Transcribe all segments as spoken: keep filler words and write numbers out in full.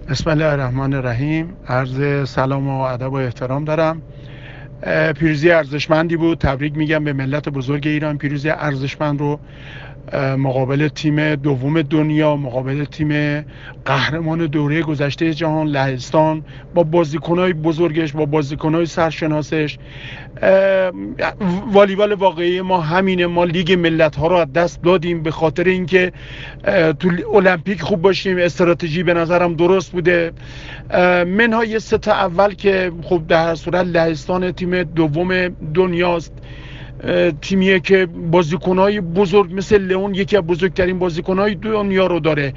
بسم الله الرحمن الرحیم. عرض سلام و ادب و احترام دارم. پیروزی ارزشمندی بود. تبریک میگم به ملت بزرگ ایران. پیروزی ارزشمند رو مقابل تیم دوم دنیا، مقابل تیم قهرمان دوره گذشته جهان لهستان، با بازیکنای بزرگش، با بازیکنای سرشناسش. والیبال واقعی ما همینه. ما لیگ ملت ها رو از دست دادیم به خاطر اینکه تو المپیک خوب باشیم. استراتژی به نظرم درست بوده. منهای سه تا اول که خب در هر صورت لهستان تیم دوم دنیاست، تیمیه که بازیکنای بزرگ مثل لئون، یکی از بزرگترین بازیکنای دنیا رو داره.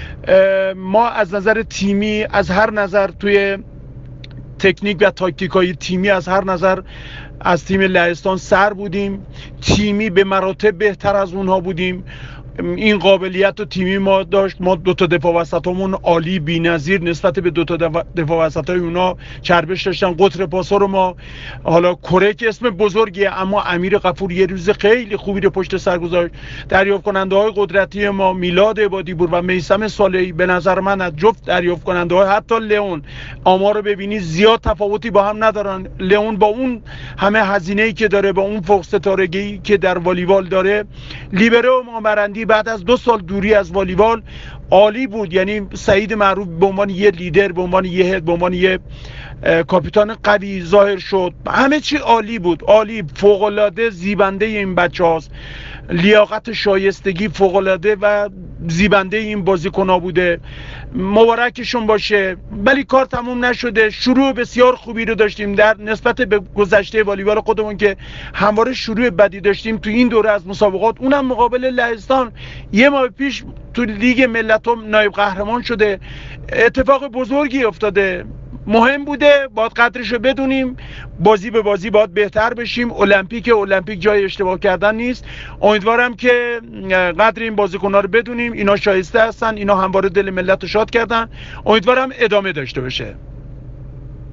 ما از نظر تیمی، از هر نظر، توی تکنیک و تاکتیکای تیمی از هر نظر از تیم لهستان سر بودیم. تیمی به مراتب بهتر از اونها بودیم. این قابلیت و تیمی ما داشت. ما دو تا دفاع وسطمون عالی، بی‌نظیر نسبت به دو تا دفاع وسطای اونا چربش داشتن. قطر پاسا رو ما، حالا کره که اسم بزرگیه، اما امیر غفور یه روز خیلی خوبی رو پشت سر گذاشت. دریافت کننده های قدرتی ما میلاد عبادی‌پور و میثم صالحی به نظر من از جفت دریافت کننده های حتی لئون، آمار رو ببینی زیاد تفاوتی با هم ندارن. لئون با اون همه هزینه‌ای که داره، با اون فوق ستارگی که در والیبال داره، لیبرو مامرندی بعد از دو سال دوری از والیبال عالی بود. یعنی سعید معروف به عنوان یه لیدر، به عنوان یه هد، به عنوان یه کاپیتان قوی ظاهر شد. همه چی عالی بود، عالی، فوق‌العاده زیبنده این بچه‌هاست. لیاقت، شایستگی فوق‌العاده و زیبنده این بازیکن‌ها بوده. مبارکشون باشه. ولی کار تموم نشده. شروع بسیار خوبی رو داشتیم در نسبت به گذشته والیبال خودمون که همواره شروع بدی داشتیم تو این دوره از مسابقات، اونم مقابل لهستان یه ماه پیش تو لیگ ملت‌ها نایب قهرمان شده. اتفاق بزرگی افتاده، مهم بوده، باید قدرشو بدونیم. بازی به بازی باید بهتر بشیم. المپیک المپیک جای اشتباه کردن نیست. امیدوارم که قدر این بازیکن‌ها رو بدونیم. اینا شایسته هستن، اینا همواره دل ملت رو شاد کردن. امیدوارم ادامه داشته باشه.